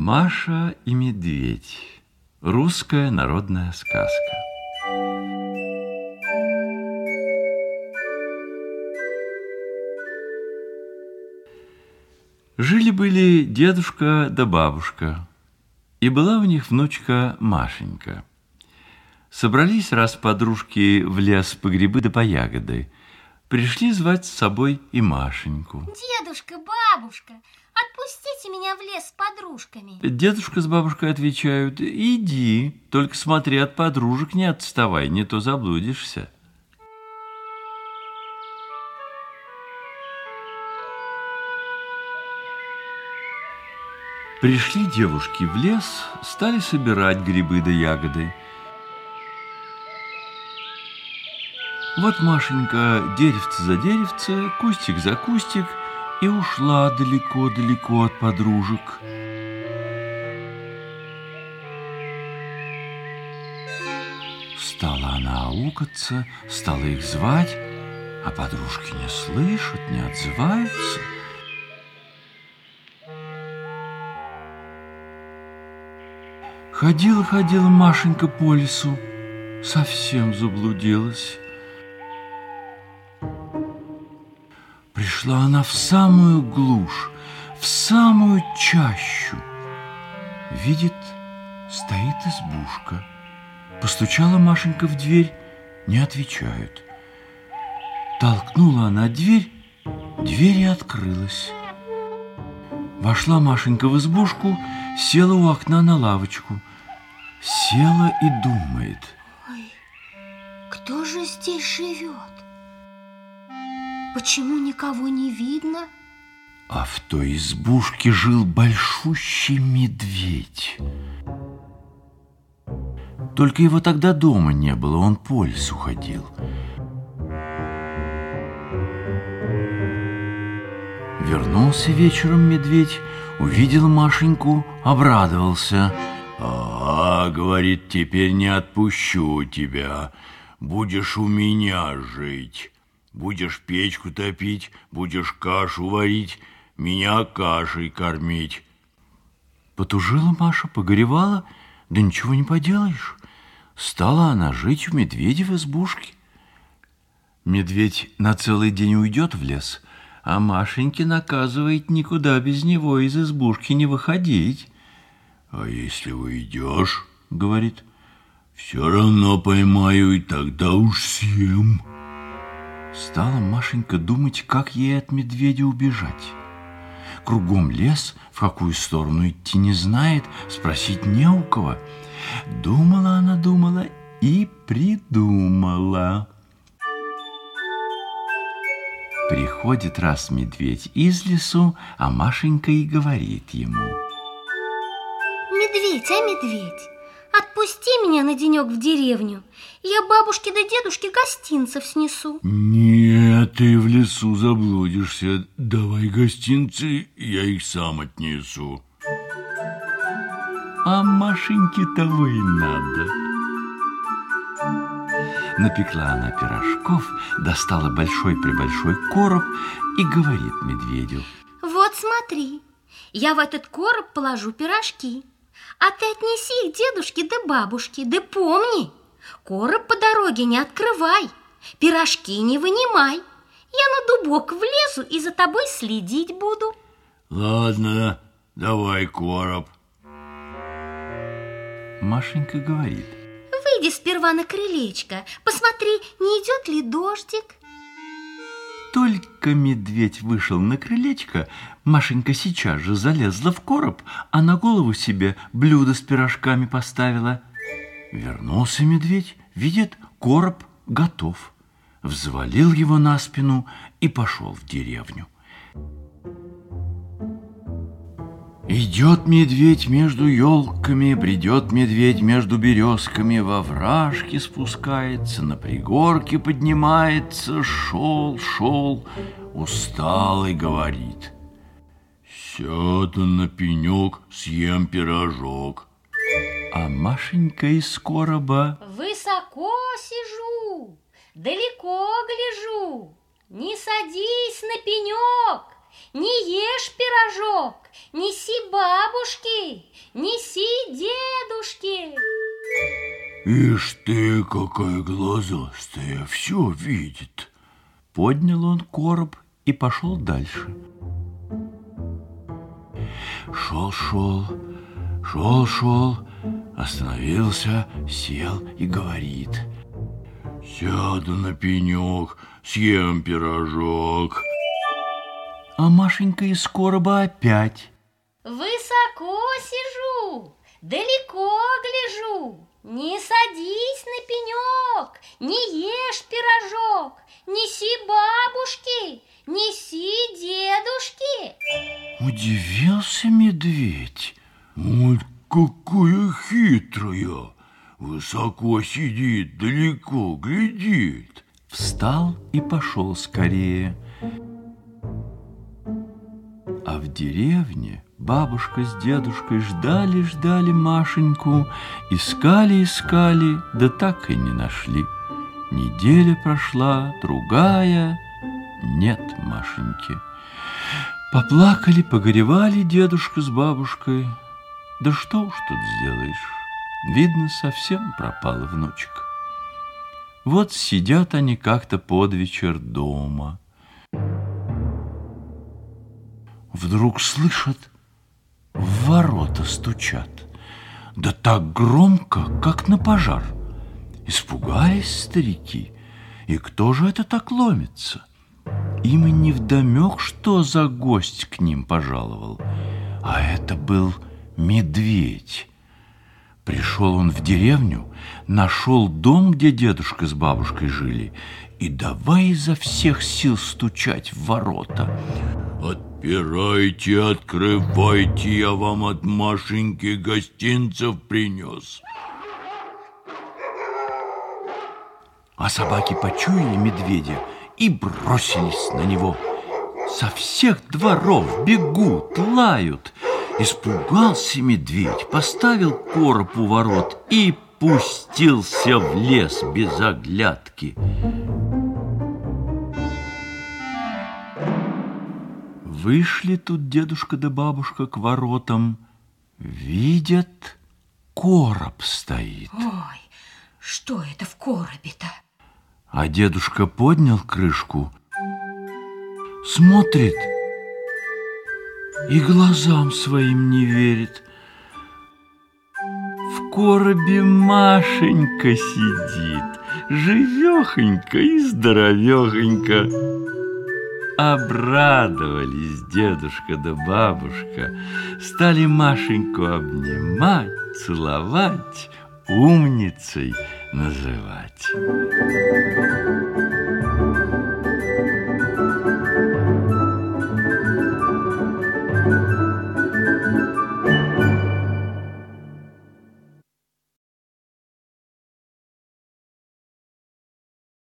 Маша и медведь. Русская народная сказка. Жили-были дедушка да бабушка, и была у них внучка Машенька. Собрались раз подружки в лес по грибы да по ягоды. Пришли звать с собой и Машеньку. Дедушка, бабушка, отпустите меня в лес с подружками. Дедушка с бабушкой отвечают: иди, только смотри, от подружек не отставай, не то заблудишься. Пришли девушки в лес, стали собирать грибы да ягоды. Вот Машенька деревце за деревце, кустик за кустик, и ушла далеко-далеко от подружек. Стала она аукаться, стала их звать, а подружки не слышат, не отзываются. Ходила Машенька по лесу, совсем заблудилась. Пришла она в самую глушь, в самую чащу. Видит, стоит избушка. Постучала Машенька в дверь, не отвечают. Толкнула она дверь, дверь и открылась. Вошла Машенька в избушку, села у окна на лавочку. Села и думает: ой, кто же здесь живет? Почему никого не видно? А в той избушке жил большущий медведь. Только его тогда дома не было, он по лесу ходил. Вернулся вечером медведь, увидел Машеньку, обрадовался. Говорит, теперь не отпущу тебя, будешь у меня жить. Будешь печку топить, будешь кашу варить, меня кашей кормить. Потужила Маша, погоревала, да ничего не поделаешь. Стала она жить у медведя в избушке. Медведь на целый день уйдет в лес, а Машеньке наказывает никуда без него из избушки не выходить. А если уйдешь, говорит, все равно поймаю, и тогда уж съем. Стала Машенька думать, как ей от медведя убежать. Кругом лес, в какую сторону идти не знает, спросить не у кого. Думала она и придумала. Приходит раз медведь из лесу, а Машенька и говорит ему: медведь, медведь, отпусти меня на денек в деревню. Я бабушке да дедушке гостинцев снесу. Нет, ты в лесу заблудишься. Давай гостинцы, я их сам отнесу. А Машеньке того и надо. Напекла она пирожков, достала большой-пребольшой короб и говорит медведю: вот смотри, я в этот короб положу пирожки, а ты отнеси их дедушке да бабушке, да помни, короб по дороге не открывай, пирожки не вынимай. Я на дубок влезу и за тобой следить буду. Ладно, давай короб. Машенька говорит: выйди сперва на крылечко, посмотри, не идет ли дождик. Только медведь вышел на крылечко, Машенька сейчас же залезла в короб, а на голову себе блюдо с пирожками поставила. Вернулся медведь, видит, короб готов. Взвалил его на спину и пошел в деревню. Идет медведь между елками, бредет медведь между березками, во вражки спускается, на пригорке поднимается, шел, усталый говорит: сяду на пенек, съем пирожок. А Машенька из короба: высоко сижу, далеко гляжу, не садись на пенек, не ешь пирожок, неси бабушке, неси дедушке. Ишь ты, какая глазастая, все видит. Поднял он короб и пошел дальше. Шел, остановился, сел и говорит: сяду на пенек, съем пирожок. А Машенька из короба опять: высоко сижу, далеко гляжу, не садись на пенек, не ешь пирожок, неси бабушке, неси дедушке. Удивился медведь. Вот какая хитрая! Высоко сидит, далеко глядит. Встал и пошел скорее. А в деревне бабушка с дедушкой ждали Машеньку, искали, да так и не нашли. Неделя прошла, другая, нет Машеньки. Поплакали, погоревали дедушка с бабушкой. Да что уж тут сделаешь, видно, совсем пропала внучка. Вот сидят они как-то под вечер дома. Вдруг слышат, в ворота стучат. Да так громко, как на пожар. Испугались старики. И кто же это так ломится? Им и невдомек, что за гость к ним пожаловал. А это был медведь. Пришел он в деревню, нашел дом, где дедушка с бабушкой жили, и давай изо всех сил стучать в ворота. Отпирайте, открывайте, я вам от Машеньки гостинцев принес. А собаки почуяли медведя и бросились на него. Со всех дворов бегут, лают. Испугался медведь, поставил короб у ворот и пустился в лес без оглядки. Вышли тут дедушка да бабушка к воротам. Видят, короб стоит. Ой, что это в коробе-то? А дедушка поднял крышку, смотрит и глазам своим не верит. В коробе Машенька сидит, живехонька и здоровехонька. Обрадовались дедушка да бабушка, стали Машеньку обнимать, целовать, умницей называть.